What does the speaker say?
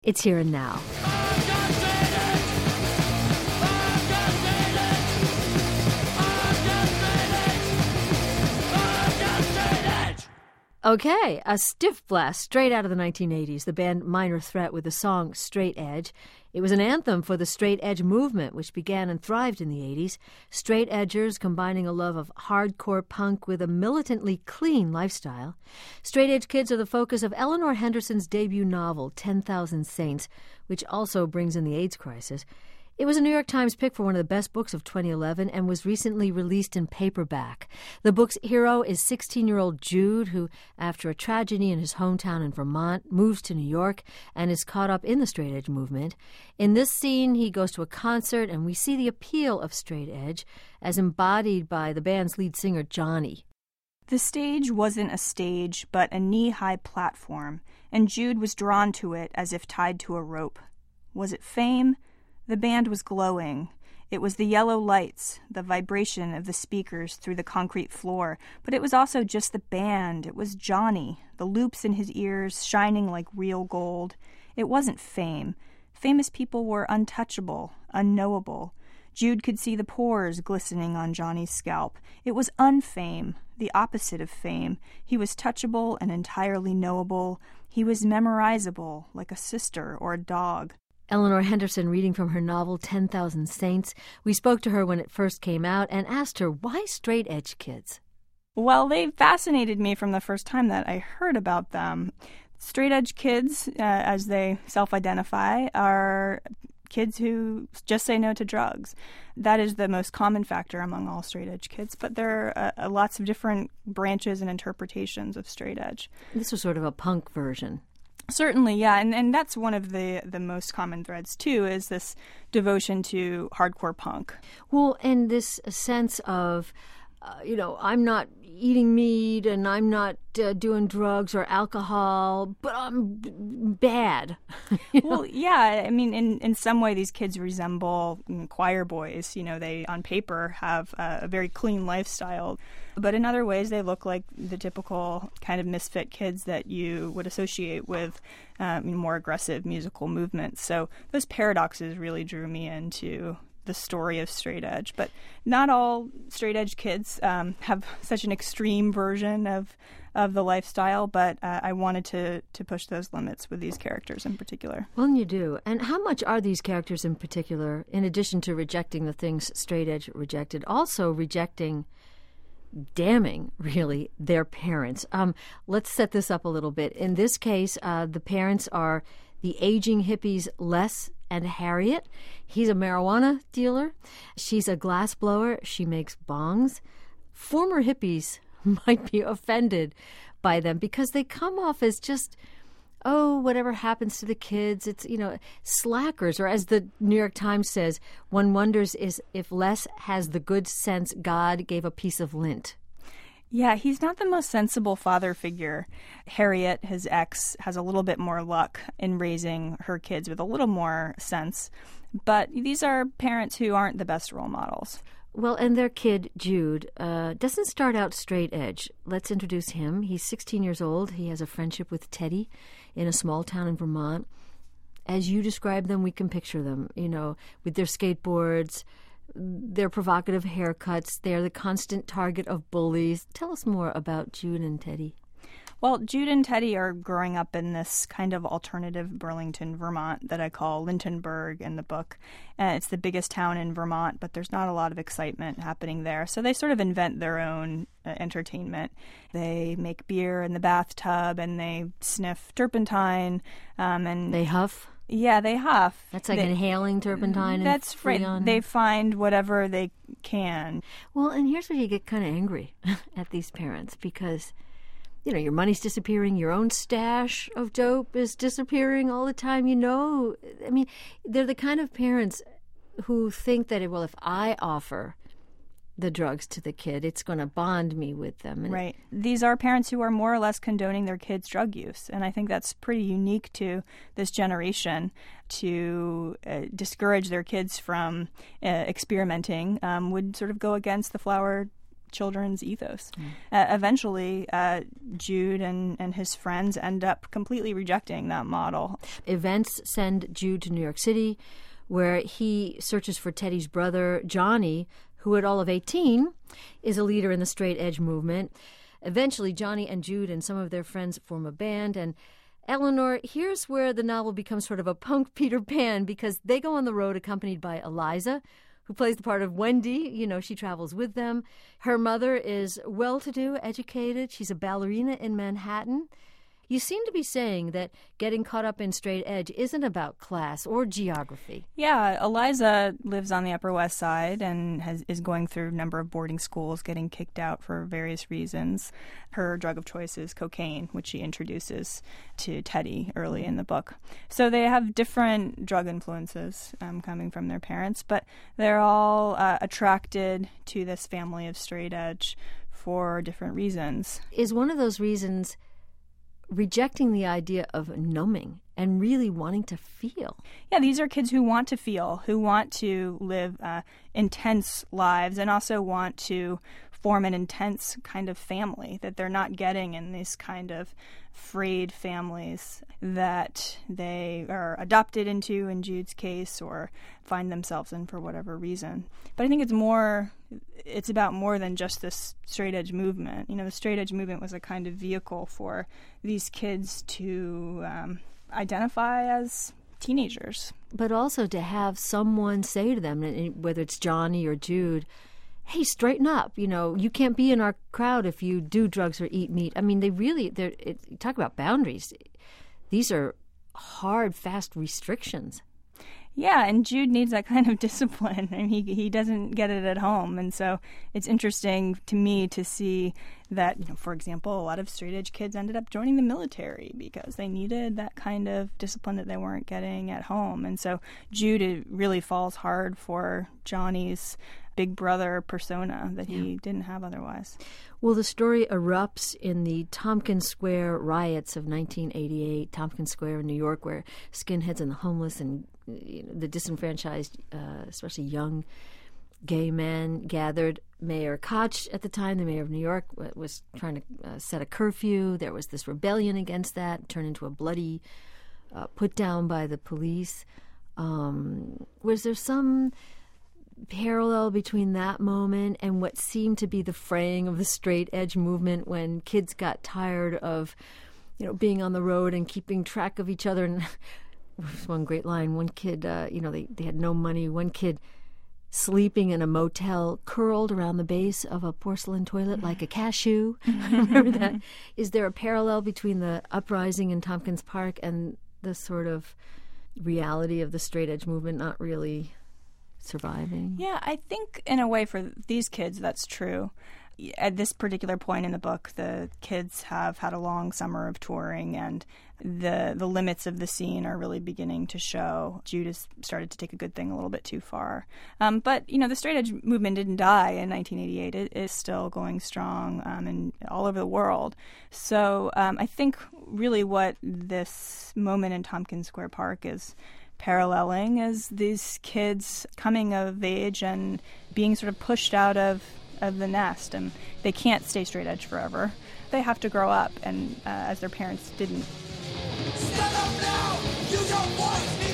It's Here and Now. Okay, a stiff blast straight out of the 1980s, the band Minor Threat with the song Straight Edge. It was an anthem for the straight edge movement, which began and thrived in the 80s. Straight edgers combining a love of hardcore punk with a militantly clean lifestyle. Straight edge kids are the focus of Eleanor Henderson's debut novel, 10,000 Saints, which also brings in the AIDS crisis. It was a New York Times pick for one of the best books of 2011 and was recently released in paperback. The book's hero is 16-year-old Jude, who, after a tragedy in his hometown in Vermont, moves to New York and is caught up in the straight edge movement. In this scene, he goes to a concert, and we see the appeal of straight edge as embodied by the band's lead singer, Johnny. The stage wasn't a stage, but a knee-high platform, and Jude was drawn to it as if tied to a rope. Was it fame? The band was glowing. It was the yellow lights, the vibration of the speakers through the concrete floor, but it was also just the band. It was Johnny, the loops in his ears shining like real gold. It wasn't fame. Famous people were untouchable, unknowable. Jude could see the pores glistening on Johnny's scalp. It was unfame, the opposite of fame. He was touchable and entirely knowable. He was memorizable, like a sister or a dog. Eleanor Henderson reading from her novel 10,000 Saints. We spoke to her when it first came out and asked her, why straight edge kids? Well, they fascinated me from the first time that I heard about them. Straight edge kids, as they self-identify, are kids who just say no to drugs. That is the most common factor among all straight edge kids, but there are lots of different branches and interpretations of straight edge. This was sort of a punk version. Certainly, yeah, and that's one of the most common threads, too, is this devotion to hardcore punk. Well, and this sense of, I'm not eating meat and I'm not doing drugs or alcohol, but I'm bad. Well, yeah, I mean, in some way these kids resemble choir boys. They, on paper, have a very clean lifestyle. But in other ways, they look like the typical kind of misfit kids that you would associate with more aggressive musical movements. So those paradoxes really drew me into the story of straight edge. But not all straight edge kids have such an extreme version of the lifestyle, but I wanted to push those limits with these characters in particular. Well, you do. And how much are these characters in particular, in addition to rejecting the things straight edge rejected, also rejecting, damning, really, their parents? Let's set this up a little bit. In this case, the parents are the aging hippies Les and Harriet. He's a marijuana dealer. She's a glass blower. She makes bongs. Former hippies might be offended by them because they come off as just, whatever happens to the kids, it's, slackers. Or as the New York Times says, one wonders if Les has the good sense God gave a piece of lint. Yeah, he's not the most sensible father figure. Harriet, his ex, has a little bit more luck in raising her kids with a little more sense. But these are parents who aren't the best role models. Well, and their kid, Jude, doesn't start out straight edge. Let's introduce him. He's 16 years old. He has a friendship with Teddy in a small town in Vermont. As you describe them, we can picture them, with their skateboards, their provocative haircuts. They're the constant target of bullies. Tell us more about Jude and Teddy. Well, Jude and Teddy are growing up in this kind of alternative Burlington, Vermont that I call Lintonburg in the book. It's the biggest town in Vermont, but there's not a lot of excitement happening there. So they sort of invent their own entertainment. They make beer in the bathtub and they sniff turpentine. And they huff? Yeah, they huff. That's like inhaling turpentine. That's right. They find whatever they can. Well, and here's where you get kind of angry at these parents because, your money's disappearing, your own stash of dope is disappearing all the time. I mean, they're the kind of parents who think that, if I offer the drugs to the kid, it's going to bond me with them. And right. These are parents who are more or less condoning their kids' drug use. And I think that's pretty unique to this generation. To discourage their kids from experimenting would sort of go against the flower children's ethos. Eventually, Jude and his friends end up completely rejecting that model. Events send Jude to New York City, where he searches for Teddy's brother, Johnny, who at all of 18 is a leader in the straight edge movement. Eventually, Johnny and Jude and some of their friends form a band, and Eleanor, here's where the novel becomes sort of a punk Peter Pan, because they go on the road accompanied by Eliza, who plays the part of Wendy. You know, she travels with them. Her mother is well-to-do, educated. She's a ballerina in Manhattan. You seem to be saying that getting caught up in straight edge isn't about class or geography. Yeah, Eliza lives on the Upper West Side and is going through a number of boarding schools, getting kicked out for various reasons. Her drug of choice is cocaine, which she introduces to Teddy early in the book. So they have different drug influences coming from their parents, but they're all attracted to this family of straight edge for different reasons. Is one of those reasons rejecting the idea of numbing and really wanting to feel? Yeah, these are kids who want to feel, who want to live intense lives and also want to form an intense kind of family that they're not getting in these kind of frayed families that they are adopted into in Jude's case or find themselves in for whatever reason. But I think it's about more than just this straight edge movement. You know, the straight edge movement was a kind of vehicle for these kids to identify as teenagers. But also to have someone say to them, whether it's Johnny or Jude, hey, straighten up. You know, you can't be in our crowd if you do drugs or eat meat. I mean, talk about boundaries. These are hard, fast restrictions. Yeah, and Jude needs that kind of discipline, and he doesn't get it at home. And so it's interesting to me to see that, you know, for example, a lot of straight edge kids ended up joining the military because they needed that kind of discipline that they weren't getting at home. And so Jude, it really falls hard for Johnny's big brother persona that he didn't have otherwise. Well, the story erupts in the Tompkins Square riots of 1988, Tompkins Square in New York, where skinheads and the homeless and the disenfranchised, especially young gay men, gathered. Mayor Koch, at the time, the mayor of New York, was trying to set a curfew. There was this rebellion against that, turned into a bloody put down by the police. Was there some parallel between that moment and what seemed to be the fraying of the straight edge movement when kids got tired of, you know, being on the road and keeping track of each other? And one great line, one kid, they had no money. One kid sleeping in a motel curled around the base of a porcelain toilet like a cashew. Remember that? Is there a parallel between the uprising in Tompkins Park and the sort of reality of the straight edge movement not really surviving? Yeah, I think in a way for these kids that's true. At this particular point in the book, the kids have had a long summer of touring, and the limits of the scene are really beginning to show. Jude has started to take a good thing a little bit too far. But, you know, the straight edge movement didn't die in 1988. It is still going strong and all over the world. So I think really what this moment in Tompkins Square Park is paralleling is these kids coming of age and being sort of pushed out of the nest, and they can't stay straight edge forever. They have to grow up, and as their parents didn't. Stand up now! Use your voice!